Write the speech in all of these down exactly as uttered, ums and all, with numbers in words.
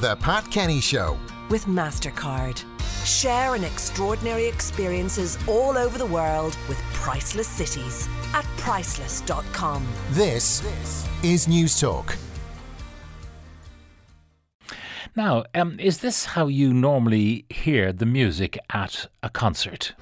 The Pat Kenny Show. With MasterCard. Share in extraordinary experiences all over the world with priceless cities at priceless dot com. This is News Talk. Now, um, is this how you normally hear the music at a concert?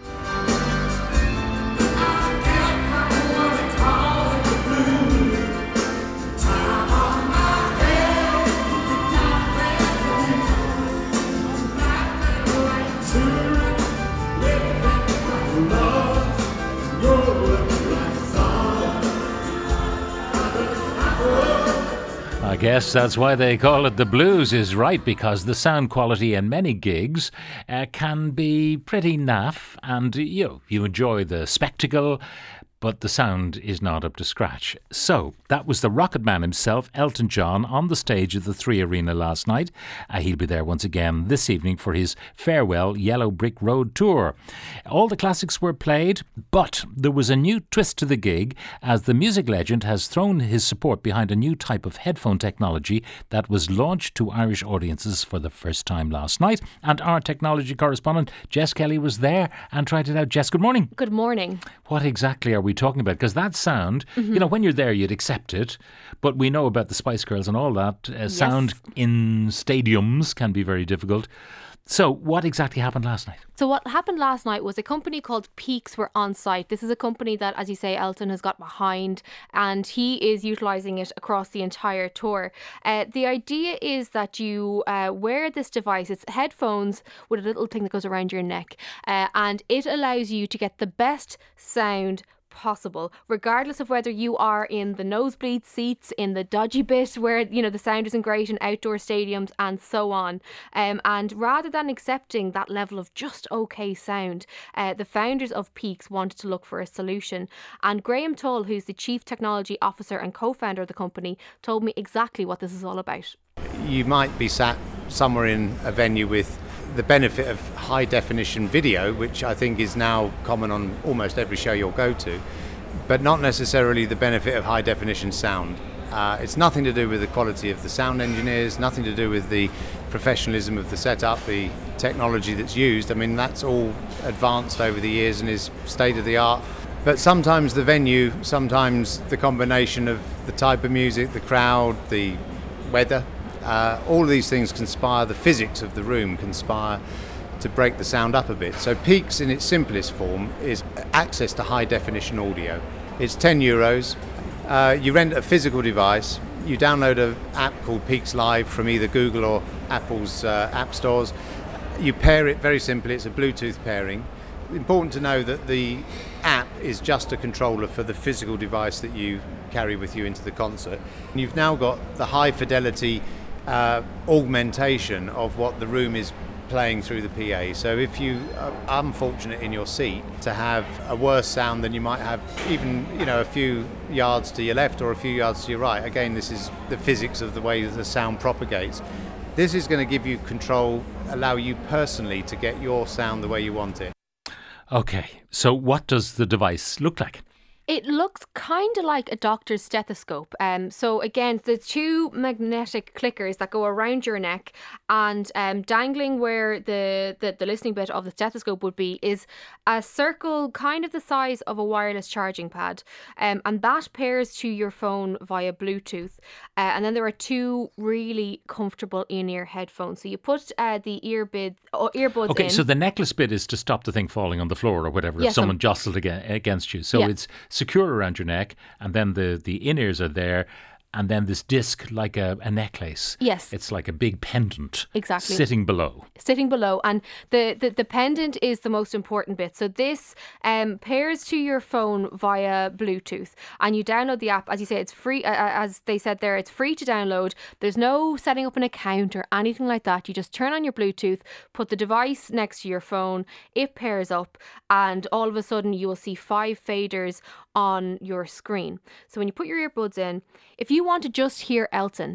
I guess that's why they call it the blues, is right, because the sound quality in many gigs uh, can be pretty naff, and you know, you enjoy the spectacle, but the sound is not up to scratch. So that was the Rocket Man himself, Elton John, on the stage of the Three Arena last night. Uh, he'll be there once again this evening for his farewell Yellow Brick Road tour. All the classics were played, but there was a new twist to the gig, as the music legend has thrown his support behind a new type of headphone technology that was launched to Irish audiences for the first time last night. And our technology correspondent Jess Kelly was there and tried it out. Jess, good morning. Good morning. What exactly are we talking about? Because that sound, mm-hmm. you know, when you're there you'd accept it, but we know about the Spice Girls and all that. Uh, yes. Sound in stadiums can be very difficult. So what exactly happened last night? So what happened last night was a company called Peaks were on site. This is a company that, as you say, Elton has got behind, and he is utilising it across the entire tour. Uh, the idea is that you uh, wear this device. It's headphones with a little thing that goes around your neck, uh, and it allows you to get the best sound possible, regardless of whether you are in the nosebleed seats, in the dodgy bit where, you know, the sound isn't great in outdoor stadiums and so on. Um, and rather than accepting that level of just okay sound, uh, the founders of Peaks wanted to look for a solution. And Graham Tull, who's the Chief Technology Officer and co-founder of the company, told me exactly what this is all about. You might be sat somewhere in a venue with the benefit of high definition video, which I think is now common on almost every show you'll go to, but not necessarily the benefit of high definition sound. Uh, it's nothing to do with the quality of the sound engineers, nothing to do with the professionalism of the setup, the technology that's used. I mean, that's all advanced over the years and is state of the art. But sometimes the venue, sometimes the combination of the type of music, the crowd, the weather, Uh, all of these things conspire, the physics of the room conspire to break the sound up a bit. So Peaks in its simplest form is access to high definition audio. It's ten euros. Uh, you rent a physical device, you download an app called Peaks Live from either Google or Apple's uh, app stores. You pair it very simply, it's a Bluetooth pairing. Important to know that the app is just a controller for the physical device that you carry with you into the concert. And you've now got the high fidelity Uh, augmentation of what the room is playing through the P A. So if you are unfortunate in your seat to have a worse sound than you might have even, you know, a few yards to your left or a few yards to your right, again, this is the physics of the way that the sound propagates. This is going to give you control, allow you personally to get your sound the way you want it. Okay, so what does the device look like? It looks kind of like a doctor's stethoscope. Um, so again, the two magnetic clickers that go around your neck, and um, dangling where the, the, the listening bit of the stethoscope would be is a circle kind of the size of a wireless charging pad. Um, and that pairs to your phone via Bluetooth. Uh, and then there are two really comfortable in-ear headphones. So you put uh, the earbud, uh, earbuds okay, in. so the necklace bit is to stop the thing falling on the floor or whatever, Yes, if someone um, jostled aga- against you. So yeah. it's secure around your neck, and then the, the in-ears are there, and then this disc like a, a necklace. Yes. It's like a big pendant. Exactly. Sitting below. Sitting below. And the, the, the pendant is the most important bit. So this um, pairs to your phone via Bluetooth, and you download the app. As you say, it's free. Uh, as they said there, it's free to download. There's no setting up an account or anything like that. You just turn on your Bluetooth, put the device next to your phone, it pairs up, and all of a sudden you will see five faders on your screen. So when you put your earbuds in, if you want to just hear Elton,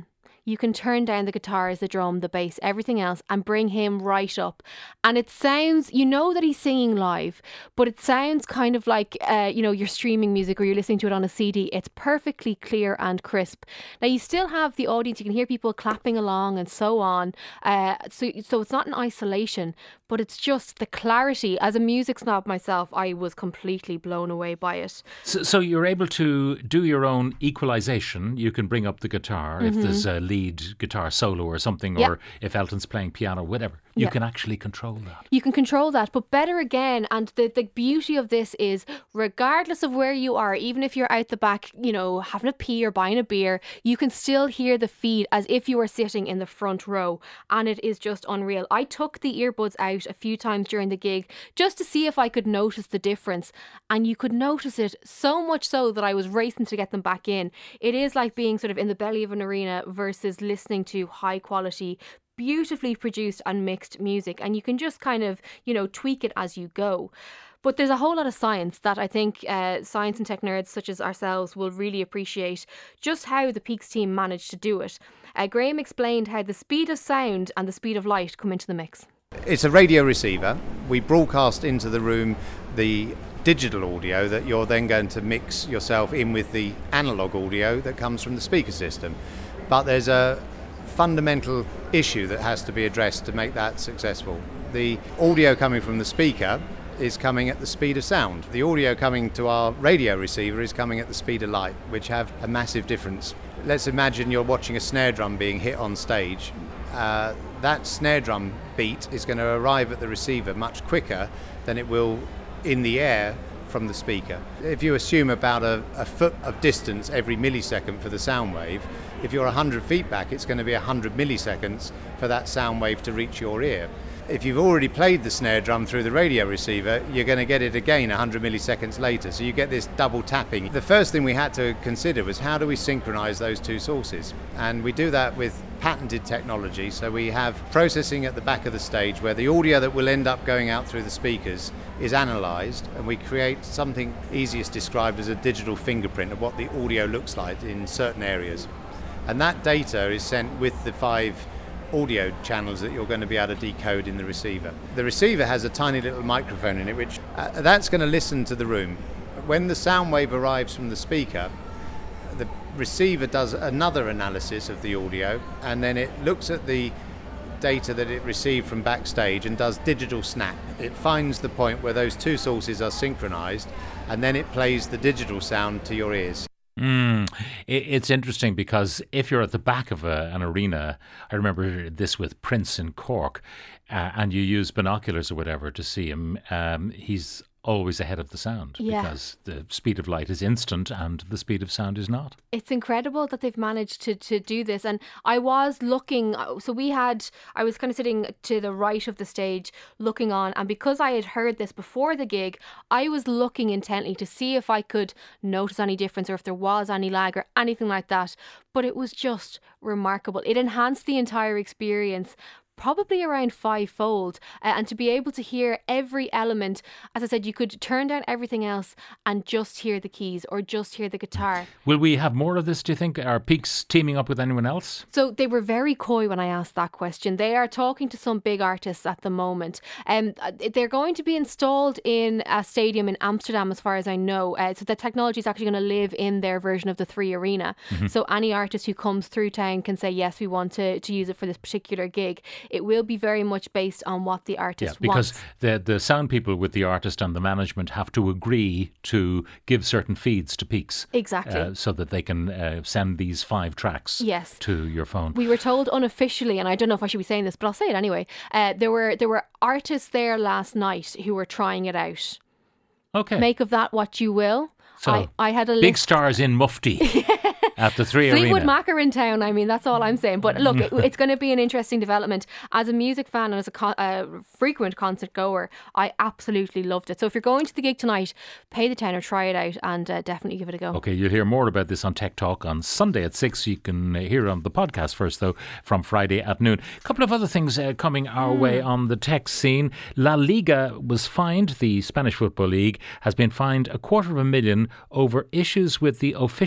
you can turn down the guitars, the drum, the bass, everything else, and bring him right up. And it sounds, you know that he's singing live, but it sounds kind of like, uh, you know, you're streaming music or you're listening to it on a C D. It's perfectly clear and crisp. Now, you still have the audience, you can hear people clapping along and so on. Uh, so, so it's not in isolation, but it's just the clarity. As a music snob myself, I was completely blown away by it. So, so you're able to do your own equalization. You can bring up the guitar mm-hmm. if there's a lead guitar solo or something, yep. or if Elton's playing piano, whatever. You yep. can actually control that. You can control that, but better again, and the, the beauty of this is, regardless of where you are, even if you're out the back, you know, having a pee or buying a beer, you can still hear the feed as if you were sitting in the front row, and it is just unreal. I took the earbuds out a few times during the gig just to see if I could notice the difference, and you could notice it so much so that I was racing to get them back in. It is like being sort of in the belly of an arena versus listening to high quality, beautifully produced and mixed music, and you can just kind of, you know, tweak it as you go. But there's a whole lot of science that I think uh, science and tech nerds such as ourselves will really appreciate just how the Peaks team managed to do it. Uh, Graham explained how the speed of sound and the speed of light come into the mix. It's a radio receiver. We broadcast into the room the digital audio that you're then going to mix yourself in with the analog audio that comes from the speaker system. But there's a fundamental issue that has to be addressed to make that successful. The audio coming from the speaker is coming at the speed of sound. The audio coming to our radio receiver is coming at the speed of light, which have a massive difference. Let's imagine you're watching a snare drum being hit on stage. Uh, that snare drum beat is going to arrive at the receiver much quicker than it will in the air from the speaker. If you assume about a, a foot of distance every millisecond for the sound wave, if you're one hundred feet back, it's going to be one hundred milliseconds for that sound wave to reach your ear. If you've already played the snare drum through the radio receiver, you're going to get it again one hundred milliseconds later, so you get this double tapping. The first thing we had to consider was how do we synchronize those two sources? And we do that with patented technology. So we have processing at the back of the stage where the audio that will end up going out through the speakers is analyzed, and we create something easiest described as a digital fingerprint of what the audio looks like in certain areas. And that data is sent with the five audio channels that you're going to be able to decode in the receiver. The receiver has a tiny little microphone in it, which uh, that's going to listen to the room. When the sound wave arrives from the speaker, the receiver does another analysis of the audio, and then it looks at the data that it received from backstage and does digital snap. It finds the point where those two sources are synchronized, and then it plays the digital sound to your ears. Mm. It's interesting because if you're at the back of a, an arena, I remember this with Prince in Cork, uh, and you use binoculars or whatever to see him, um, he's always ahead of the sound yeah. because the speed of light is instant and the speed of sound is not. It's incredible that they've managed to, to do this. And I was looking, so we had, I was kind of sitting to the right of the stage looking on, and because I had heard this before the gig, I was looking intently to see if I could notice any difference or if there was any lag or anything like that. But it was just remarkable. It enhanced the entire experience probably around fivefold, uh, and to be able to hear every element, as I said, you could turn down everything else and just hear the keys or just hear the guitar. Will we have more of this, do you think? Are Peaks teaming up with anyone else? So they were very coy when I asked that question. They are talking to some big artists at the moment. Um, they're going to be installed in a stadium in Amsterdam, as far as I know. Uh, so the technology is actually going to live in their version of the Three Arena. Mm-hmm. So any artist who comes through town can say, yes, we want to, to use it for this particular gig. It will be very much based on what the artist yeah, because wants. the the sound people with the artist and the management have to agree to give certain feeds to Peaks. Exactly. Uh, so that they can uh, send these five tracks yes. to your phone. We were told unofficially, and I don't know if I should be saying this, but I'll say it anyway, uh, there were there were artists there last night who were trying it out. Okay. Make of that what you will. So I, I had a list. Big stars in Mufti. At the Three Fleetwood Arena. Mac are in town, I mean, that's all I'm saying. But look, it, it's going to be an interesting development. As a music fan and as a con- uh, frequent concert goer, I absolutely loved it. So if you're going to the gig tonight, pay the tenner, try it out, and uh, definitely give it a go. Okay, you'll hear more about this on Tech Talk on Sunday at six. You can hear on the podcast first, though, from Friday at noon. A couple of other things uh, coming our mm. way on the tech scene. La Liga was fined, the Spanish Football League has been fined a quarter of a million over issues with the official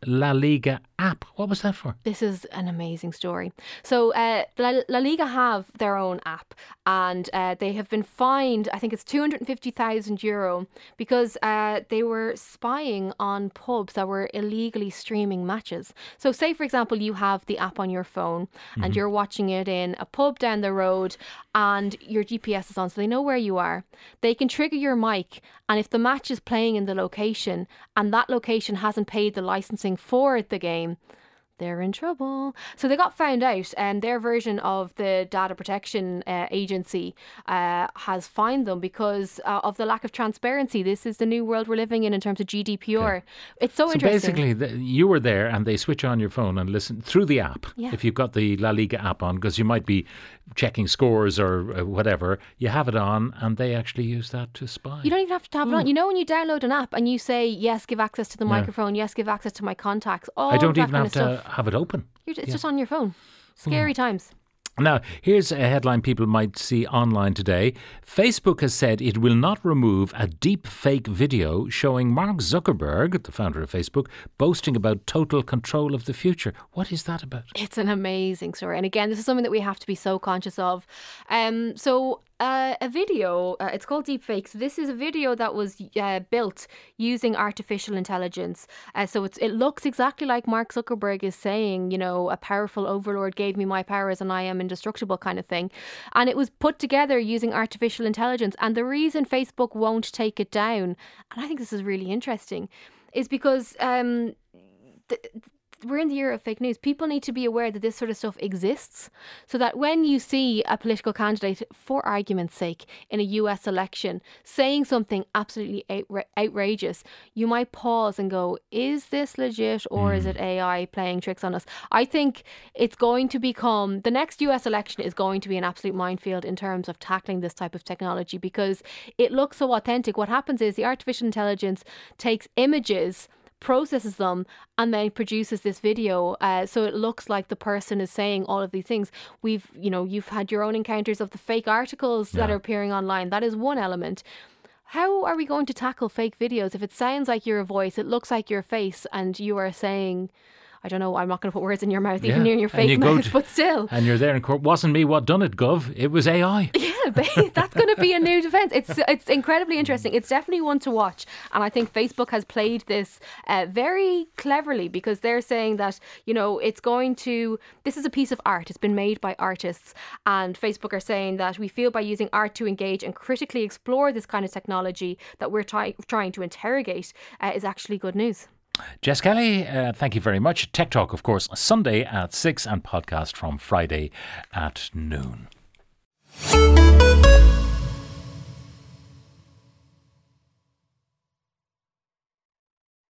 La Liga app. What was that for? This is an amazing story. So uh, La, La Liga have their own app, and uh, they have been fined, I think it's two hundred fifty thousand euro, because uh, they were spying on pubs that were illegally streaming matches. So say, for example, you have the app on your phone and mm-hmm. you're watching it in a pub down the road and your G P S is on, so they know where you are. They can trigger your mic, and if the match is playing in the location and that location hasn't paid the licensing for the game, they're in trouble. So they got found out, and their version of the data protection uh, agency uh, has fined them because uh, of the lack of transparency. This is the new world we're living in in terms of G D P R. Okay. It's so, so interesting. Basically, the, you were there and they switch on your phone and listen through the app. Yeah. If you've got the La Liga app on, because you might be checking scores or uh, whatever, you have it on and they actually use that to spy. You don't even have to have mm. it on. You know when you download an app and you say, yes, give access to the yeah. microphone, yes, give access to my contacts, all I don't that even kind have of to stuff. have it open. You're, it's yeah. just on your phone. Scary mm. times. Now, here's a headline people might see online today. Facebook has said it will not remove a deep fake video showing Mark Zuckerberg, the founder of Facebook, boasting about total control of the future. What is that about? It's an amazing story. And again, this is something that we have to be so conscious of. Um, so Uh, a video, uh, it's called Deepfake. So this is a video that was uh, built using artificial intelligence. Uh, so it's, it looks exactly like Mark Zuckerberg is saying, you know, a powerful overlord gave me my powers and I am indestructible kind of thing. And it was put together using artificial intelligence. And the reason Facebook won't take it down, and I think this is really interesting, is because um, the, we're in the era of fake news. People need to be aware that this sort of stuff exists, so that when you see a political candidate, for argument's sake, in a U S election saying something absolutely outra- outrageous, you might pause and go, is this legit or mm. is it A I playing tricks on us? I think it's going to become, the next U S election is going to be an absolute minefield in terms of tackling this type of technology, because it looks so authentic. What happens is the artificial intelligence takes images, processes them, and then produces this video, uh, so it looks like the person is saying all of these things. We've, you know, you've had your own encounters of the fake articles yeah. that are appearing online. That is one element. How are we going to tackle fake videos if it sounds like your voice, it looks like your face, and you are saying, I don't know, I'm not going to put words in your mouth, even yeah. near your fake you mouth, to, but still. And you're there in court, wasn't me what done it, Gov, it was A I. Yeah, that's going to be a new defence. It's it's incredibly interesting. It's definitely one to watch. And I think Facebook has played this uh, very cleverly, because they're saying that, you know, it's going to, this is a piece of art. It's been made by artists. And Facebook are saying that we feel by using art to engage and critically explore this kind of technology that we're try- trying to interrogate uh, is actually good news. Jess Kelly, uh, thank you very much. Tech Talk, of course, Sunday at six and podcast from Friday at noon.